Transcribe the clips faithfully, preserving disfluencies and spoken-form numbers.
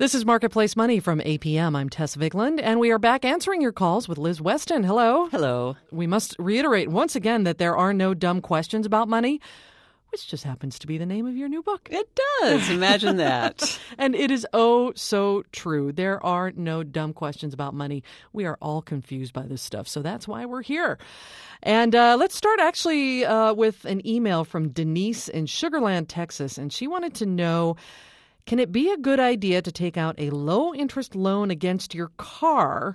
This is Marketplace Money from A P M. I'm Tess Vigland, and we are back answering your calls with Liz Weston. Hello. Hello. We must reiterate once again that there are no dumb questions about money, which just happens to be the name of your new book. It does. Imagine that. And it is oh so true. There are no dumb questions about money. We are all confused by this stuff, so that's why we're here. And uh, let's start actually uh, with an email from Denise in Sugar Land, Texas, and she wanted to know, can it be a good idea to take out a low-interest loan against your car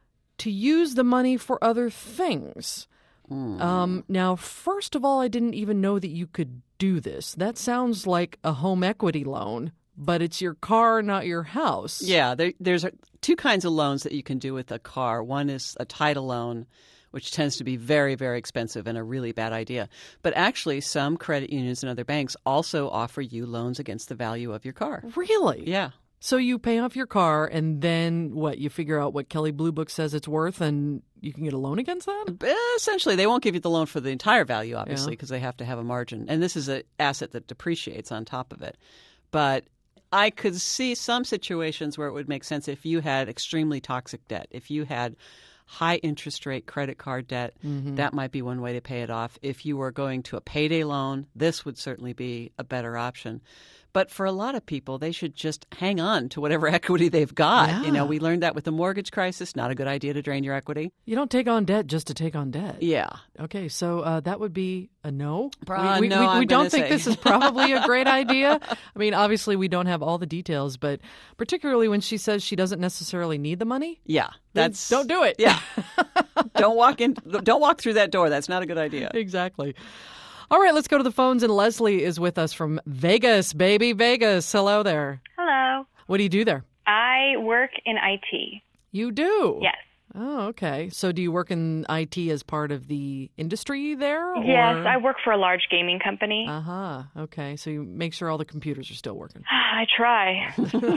to use the money for other things? Mm. Um, now, first of all, I didn't even know that you could do this. That sounds like a home equity loan, but it's your car, not your house. Yeah, there, there's two kinds of loans that you can do with a car. One is a title loan, which tends to be very, very expensive and a really bad idea. But actually, some credit unions and other banks also offer you loans against the value of your car. Really? Yeah. So you pay off your car, and then what? You figure out what Kelley Blue Book says it's worth, and you can get a loan against that? Essentially, they won't give you the loan for the entire value, obviously, because yeah. they have to have a margin. And this is an asset that depreciates on top of it. But I could see some situations where it would make sense if you had extremely toxic debt. If you had high interest rate credit card debt, mm-hmm. that might be one way to pay it off. If you were going to a payday loan, this would certainly be a better option. But for a lot of people, they should just hang on to whatever equity they've got. Yeah. You know, we learned that with the mortgage crisis. Not a good idea to drain your equity. You don't take on debt just to take on debt. Yeah. Okay, so uh, that would be a no? Uh, we we, no, we, I'm we don't say. think this is probably a great idea. I mean, obviously, we don't have all the details, but particularly when she says she doesn't necessarily need the money. Yeah, that's don't do it. Yeah, don't walk in. Don't walk through that door. That's not a good idea. Exactly. All right, let's go to the phones, and Leslie is with us from Vegas, baby, Vegas. Hello there. Hello. What do you do there? I work in I T. You do? Yes. Oh, okay. So do you work in I T as part of the industry there? Or? Yes, I work for a large gaming company. Uh-huh. Okay. So you make sure all the computers are still working. I try.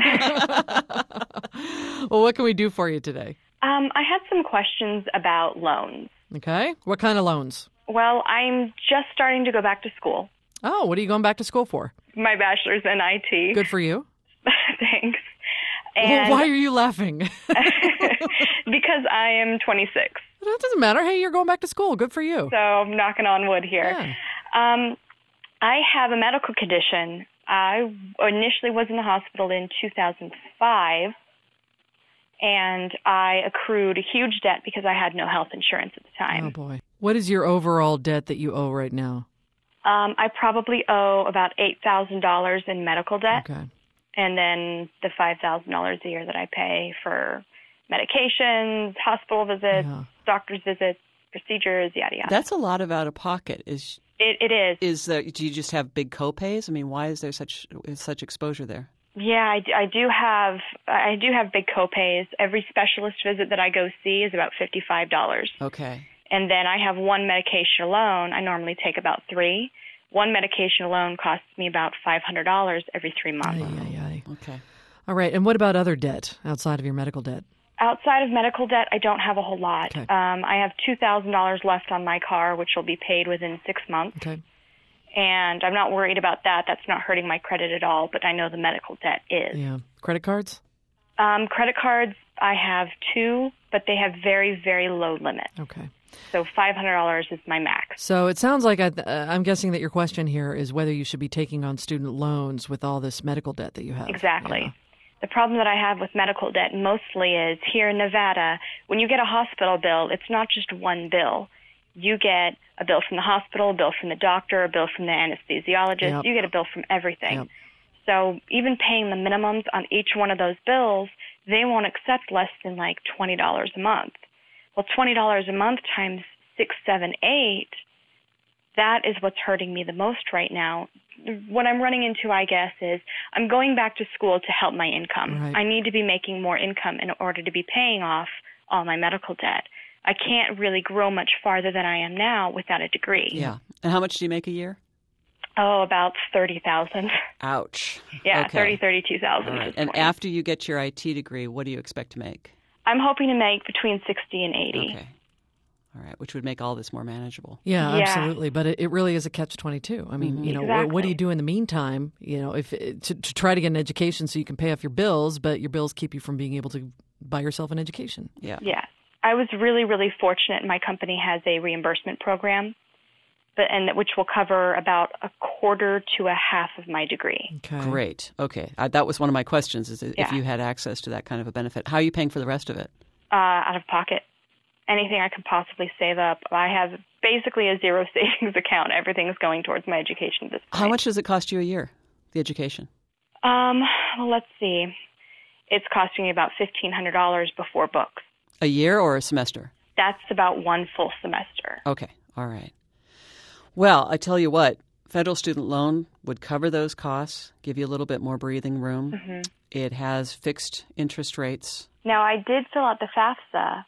Well, what can we do for you today? Um, I had some questions about loans. Okay. What kind of loans? Well, I'm just starting to go back to school. Oh, what are you going back to school for? My bachelor's in I T. Good for you. Thanks. And well, why are you laughing? Because I am twenty-six. That doesn't matter. Hey, you're going back to school. Good for you. So I'm knocking on wood here. Yeah. Um, I have a medical condition. I initially was in the hospital in two thousand five, and I accrued a huge debt because I had no health insurance at the time. Oh, boy. What is your overall debt that you owe right now? Um, I probably owe about eight thousand dollars in medical debt. Okay. And then the five thousand dollars a year that I pay for medications, hospital visits, yeah. doctor's visits, procedures, yada, yada. That's a lot of out-of-pocket. Is It, it is. Is there, do you just have big copays? I mean, why is there such is such exposure there? Yeah, I, I do have I do have big copays. Every specialist visit that I go see is about fifty-five dollars. Okay. And then I have one medication alone. I normally take about three. One medication alone costs me about five hundred dollars every three months. Aye, aye, aye. Okay. All right. And what about other debt outside of your medical debt? Outside of medical debt, I don't have a whole lot. Okay. Um, I have two thousand dollars left on my car, which will be paid within six months. Okay. And I'm not worried about that. That's not hurting my credit at all, but I know the medical debt is. Yeah. Credit cards? Um, credit cards, I have two, but they have very, very low limits. Okay. So five hundred dollars is my max. So it sounds like I, uh, I'm guessing that your question here is whether you should be taking on student loans with all this medical debt that you have. Exactly. Yeah. The problem that I have with medical debt mostly is here in Nevada, when you get a hospital bill, it's not just one bill. You get a bill from the hospital, a bill from the doctor, a bill from the anesthesiologist. Yep. You get a bill from everything. Yep. So even paying the minimums on each one of those bills, they won't accept less than like twenty dollars a month. Well, twenty dollars a month times six, seven, eight, that is what's hurting me the most right now. What I'm running into, I guess, is I'm going back to school to help my income. Right. I need to be making more income in order to be paying off all my medical debt. I can't really grow much farther than I am now without a degree. Yeah. And how much do you make a year? Oh, about thirty thousand. Ouch. Yeah, okay. thirty, thirty-two thousand. Right. And after you get your I T degree, what do you expect to make? I'm hoping to make between sixty and eighty. Okay. All right, which would make all this more manageable. Yeah, Yeah. absolutely. But it, it really is a catch twenty-two. I mean, Mhm. you know, Exactly. what do you do in the meantime? You know, if to, to try to get an education so you can pay off your bills, but your bills keep you from being able to buy yourself an education. Yeah. Yeah. I was really, really fortunate. My company has a reimbursement program, but and which will cover about a quarter to a half of my degree. Okay. Great. Okay. I, that was one of my questions, is if Yeah. you had access to that kind of a benefit. How are you paying for the rest of it? Uh, out of pocket. Anything I could possibly save up. I have basically a zero savings account. Everything's going towards my education at this point. How much does it cost you a year, the education? Um, well, let's see. It's costing me about fifteen hundred dollars before books. A year or a semester? That's about one full semester. Okay. All right. Well, I tell you what, federal student loan would cover those costs, give you a little bit more breathing room. Mm-hmm. It has fixed interest rates. Now, I did fill out the FAFSA,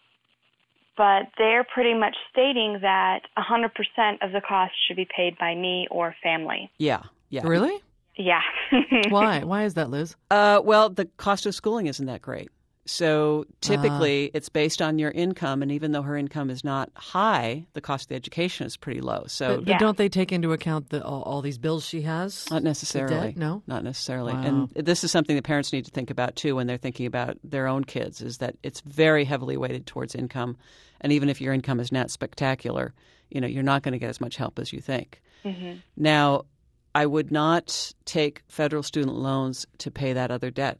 but they're pretty much stating that one hundred percent of the cost should be paid by me or family. Yeah. Yeah. Really? Yeah. Why? Why is that, Liz? Uh, well, the cost of schooling isn't that great. So typically it's based on your income, and even though her income is not high, the cost of the education is pretty low. So But, but Yeah. don't they take into account the, all, all these bills she has? not necessarily. debt? No? Not necessarily. Wow. And this is something that parents need to think about, too, when they're thinking about their own kids, is that it's very heavily weighted towards income. And even if your income is not spectacular, you know, you're not going to get as much help as you think. Mm-hmm. Now, I would not take federal student loans to pay that other debt,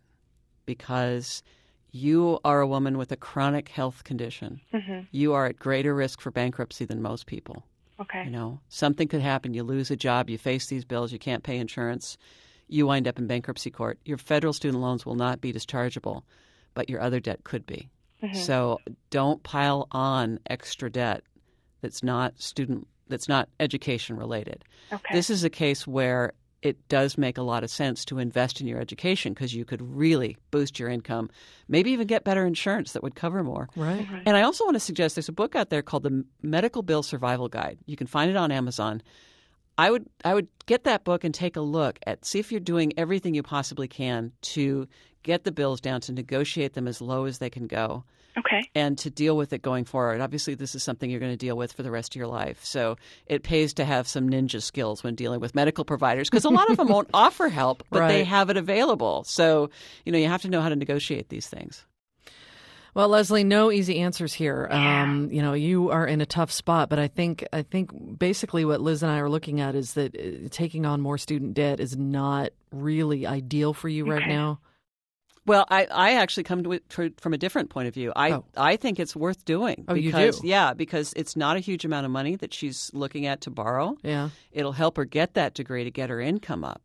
because you are a woman with a chronic health condition. Mm-hmm. You are at greater risk for bankruptcy than most people. Okay. You know, something could happen. You lose a job. You face these bills. You can't pay insurance. You wind up in bankruptcy court. Your federal student loans will not be dischargeable, but your other debt could be. Mm-hmm. So don't pile on extra debt that's not student, that's not education related. Okay. This is a case where it does make a lot of sense to invest in your education, because you could really boost your income, maybe even get better insurance that would cover more. Right. And I also want to suggest there's a book out there called the Medical Bill Survival Guide. You can find it on Amazon. I would I would get that book and take a look at, see if you're doing everything you possibly can to get the bills down, to negotiate them as low as they can go, Okay. and to deal with it going forward. Obviously, this is something you're going to deal with for the rest of your life. So it pays to have some ninja skills when dealing with medical providers, because a lot of them won't offer help, but they Right. have it available. So, you know, you have to know how to negotiate these things. Well, Leslie, no easy answers here. Yeah. Um, you know, you are in a tough spot, but I think I think basically what Liz and I are looking at is that uh, taking on more student debt is not really ideal for you right Okay. now. Well, I, I actually come to it tr- from a different point of view. I Oh. I think it's worth doing. Oh, you because, do? Yeah, because it's not a huge amount of money that she's looking at to borrow. Yeah. It'll help her get that degree to get her income up.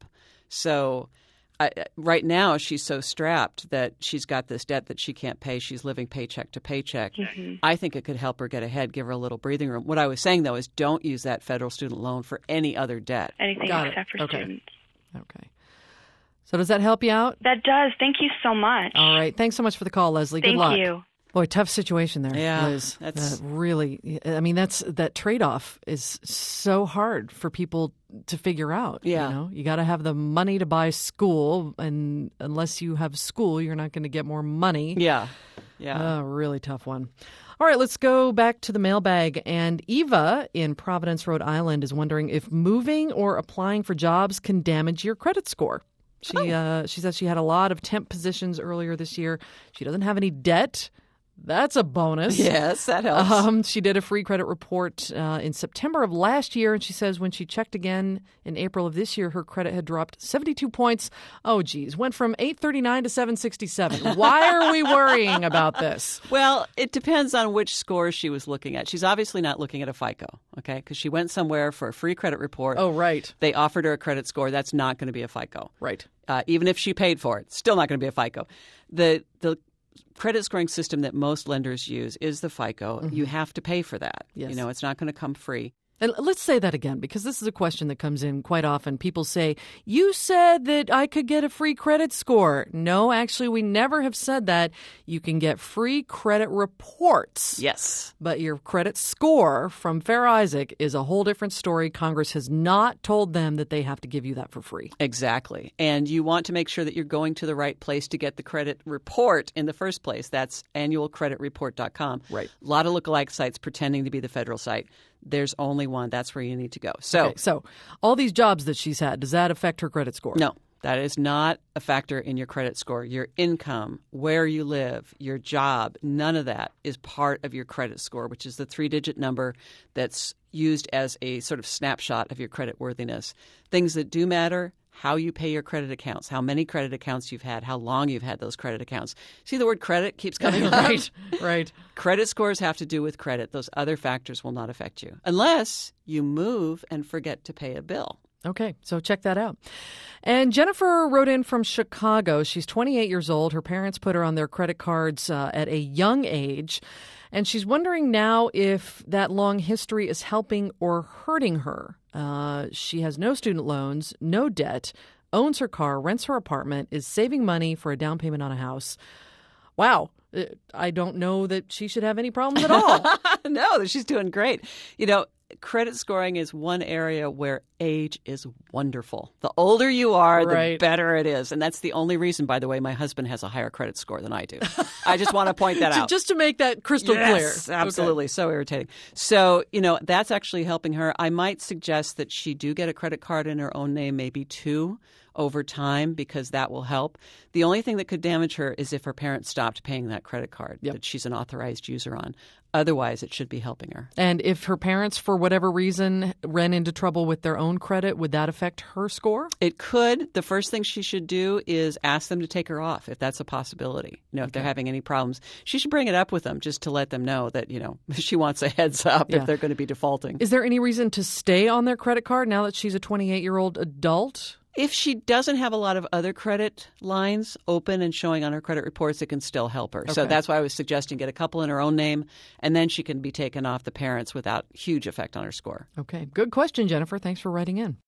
So I, right now she's so strapped that she's got this debt that she can't pay. She's living paycheck to paycheck. Mm-hmm. I think it could help her get ahead, give her a little breathing room. What I was saying, though, is don't use that federal student loan for any other debt. Anything Got it. except for Okay. students. Okay. So does that help you out? That does. Thank you so much. All right. Thanks so much for the call, Leslie. Good Thank luck. you. Boy, tough situation there, Yeah, Liz. that's- That really, I mean, that's that trade-off is so hard for people to figure out. Yeah. You know, you got to have the money to buy school, and unless you have school, you're not going to get more money. Yeah, yeah. A really tough one. All right, let's go back to the mailbag. And Eva in Providence, Rhode Island is wondering if moving or applying for jobs can damage your credit score. She uh, she says she had a lot of temp positions earlier this year. She doesn't have any debt. That's a bonus. Yes, that helps. Um, she did a free credit report uh, in September of last year, and she says when she checked again in April of this year, her credit had dropped seventy-two points. Oh, geez. Went from eight thirty-nine to seven sixty-seven. Why are we worrying about this? Well, it depends on which score she was looking at. She's obviously not looking at a FICO, okay? Because she went somewhere for a free credit report. Oh, right. They offered her a credit score. That's not going to be a FICO. Right. Uh, even if she paid for it, still not going to be a FICO. The the credit scoring system that most lenders use is the FICO. Mm-hmm. You have to pay for that. Yes. You know, it's not going to come free. And let's say that again, because this is a question that comes in quite often. People say, you said that I could get a free credit score. No, actually, we never have said that. You can get free credit reports. Yes. But your credit score from Fair Isaac is a whole different story. Congress has not told them that they have to give you that for free. Exactly. And you want to make sure that you're going to the right place to get the credit report in the first place. That's annual credit report dot com. Right. A lot of lookalike sites pretending to be the federal site. There's only one. That's where you need to go. So, okay, so all these jobs that she's had, does that affect her credit score? No, that is not a factor in your credit score. Your income, where you live, your job, none of that is part of your credit score, which is the three-digit number that's used as a sort of snapshot of your credit worthiness. Things that do matter: how you pay your credit accounts, how many credit accounts you've had, how long you've had those credit accounts. See, the word credit keeps coming up. Right, right. Credit scores have to do with credit. Those other factors will not affect you unless you move and forget to pay a bill. Okay, so check that out. And Jennifer wrote in from Chicago. She's twenty-eight years old. Her parents put her on their credit cards uh, at a young age. And she's wondering now if that long history is helping or hurting her. Uh, she has no student loans, no debt, owns her car, rents her apartment, is saving money for a down payment on a house. Wow. I don't know that she should have any problems at all. No, she's doing great. You know, credit scoring is one area where age is wonderful. The older you are, right. the better it is. And that's the only reason, by the way, my husband has a higher credit score than I do. I just want to point that out. Just to make that crystal yes, clear. Absolutely. Okay. So irritating. So, you know, that's actually helping her. I might suggest that she do get a credit card in her own name, maybe two over time, because that will help. The only thing that could damage her is if her parents stopped paying that credit card yep. that she's an authorized user on. Otherwise, it should be helping her. And if her parents, for whatever reason, ran into trouble with their own credit, would that affect her score? It could. The first thing she should do is ask them to take her off, if that's a possibility. You know, if okay. they're having any problems, she should bring it up with them just to let them know that, you know, she wants a heads up yeah. if they're going to be defaulting. Is there any reason to stay on their credit card now that she's a twenty-eight-year-old adult? If she doesn't have a lot of other credit lines open and showing on her credit reports, it can still help her. Okay. So that's why I was suggesting get a couple in her own name, and then she can be taken off the parents without huge effect on her score. Okay. Good question, Jennifer. Thanks for writing in.